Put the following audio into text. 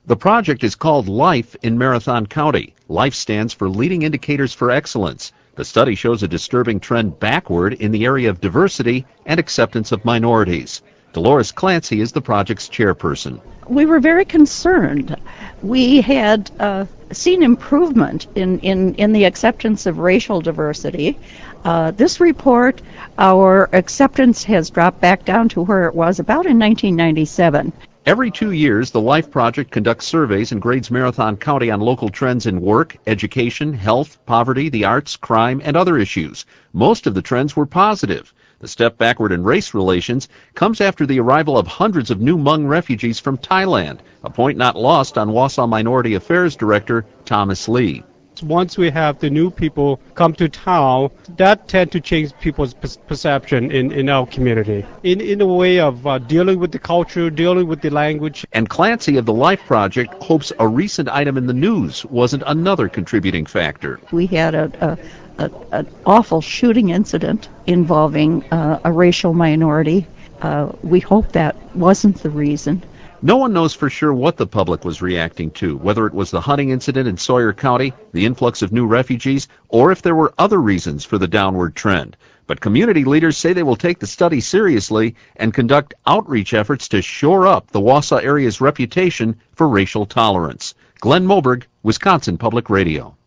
The project is called LIFE in Marathon County. LIFE stands for Leading Indicators for Excellence. The study shows a disturbing trend backward in the area of diversity and acceptance of minorities. Dolores Clancy is the project's chairperson. We were very concerned. We had seen improvement in the acceptance of racial diversity. This report, our acceptance has dropped back down to where it was about in 1997. Every 2 years, the LIFE Project conducts surveys and grades Marathon County on local trends in work, education, health, poverty, the arts, crime, and other issues. Most of the trends were positive. The step backward in race relations comes after the arrival of hundreds of new Hmong refugees from Thailand, a point not lost on Wausau Minority Affairs Director Thomas Lee. Once we have the new people come to town, that tend to change people's perception in our community. In a way of dealing with the culture, dealing with the language. And Clancy of the LIFE Project hopes a recent item in the news wasn't another contributing factor. We had an awful shooting incident involving a racial minority. We hope that wasn't the reason. No one knows for sure what the public was reacting to, whether it was the hunting incident in Sawyer County, the influx of new refugees, or if there were other reasons for the downward trend. But community leaders say they will take the study seriously and conduct outreach efforts to shore up the Wausau area's reputation for racial tolerance. Glenn Moberg, Wisconsin Public Radio.